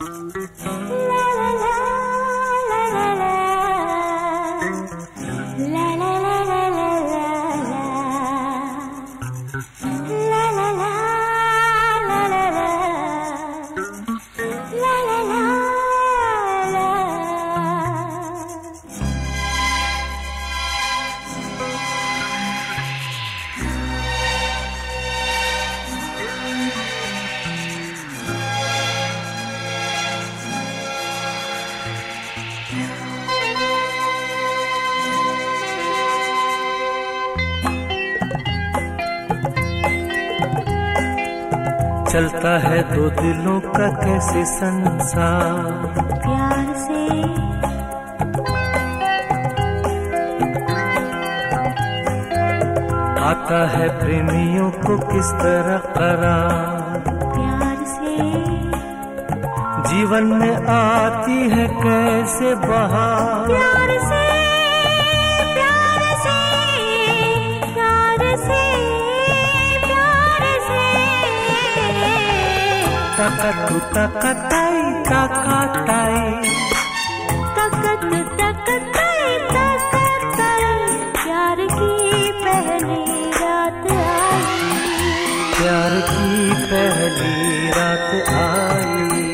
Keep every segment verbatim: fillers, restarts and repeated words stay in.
चलता है दो दिलों का कैसे संसार प्यार से। आता है प्रेमियों को किस तरह करार प्यार से। जीवन में आती है कैसे बहार प्यार से प्यार से प्यार से प्यार से। तकतु तकताई तकताई तकत तकताई तकताई प्यार की पहली रात आई। प्यार की पहली रात आई।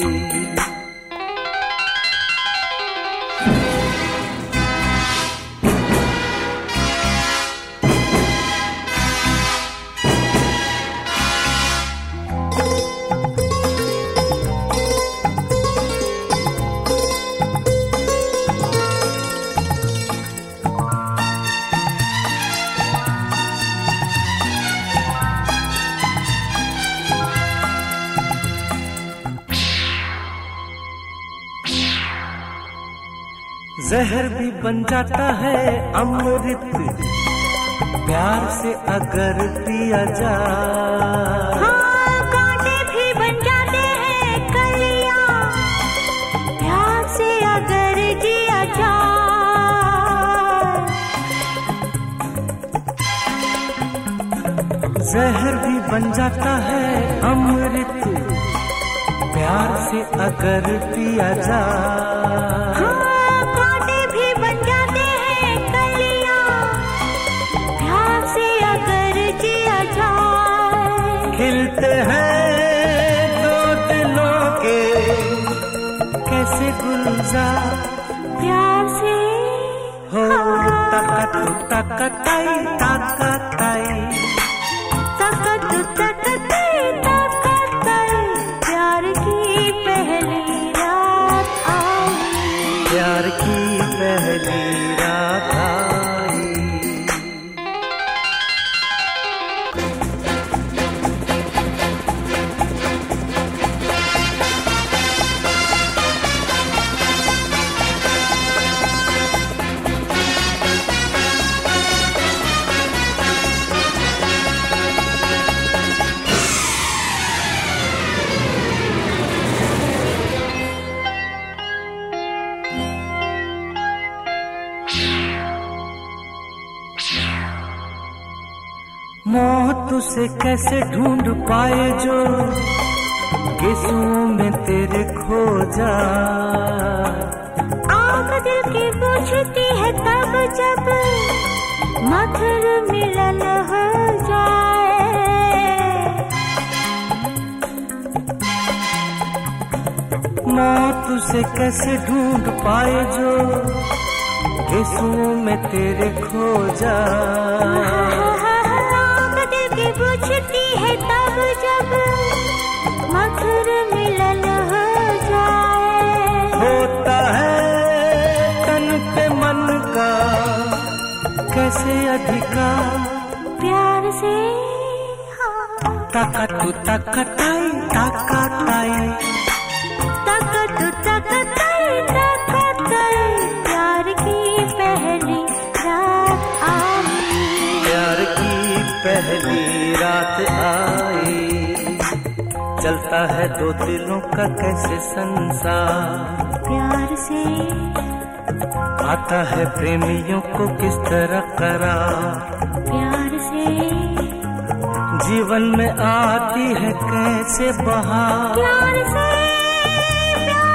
जहर भी बन जाता है अमृत प्यार से अगर पिया जाए। हाँ, कांटे भी बन जाते हैं कलियां प्यार से अगर जिया जाए। जहर भी बन जाता है अमृत प्यार से अगर पिया जाए। हाँ, खिलते हैं दो दिलों के कैसे गुलजार प्यार से। हो तकतु तकताई तकताई तकतु तकताई तकताई प्यार की पहली रात आई। प्यार की पहली रात आई। मौत उसे कैसे ढूंढ पाए जो गिसुओं में तेरे खो जाए। आँख दिल की पूछती है तब जब मधुर मिलन हो जाए। मौत उसे कैसे ढूंढ पाए जो गिसुओं में तेरे खो जाए। पूछती है तब जब मधुर मिलन हो जाए। होता है तन पे मन का कैसे अधिकार प्यार से। तकतु तकताई तकताई तकतु तकताई तकताई प्यार की पहली रात आई। प्यार की पहली रात आई। चलता है दो दिलों का कैसे संसार प्यार से। आता है प्रेमियों को किस तरह करार प्यार से। जीवन में आती है कैसे बहार प्यार से प्यार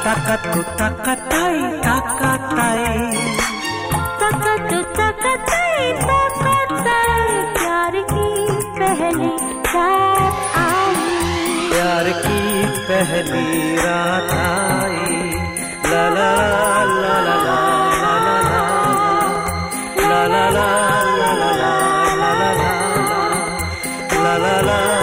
takatu takatai takatai तकतु तकतई तकतई प्यार की पहली रात आई प्यार की पहली रात आई ला ला ला ला ला ला ला ला ला ला ला ला ला ला ला ला ला ला ला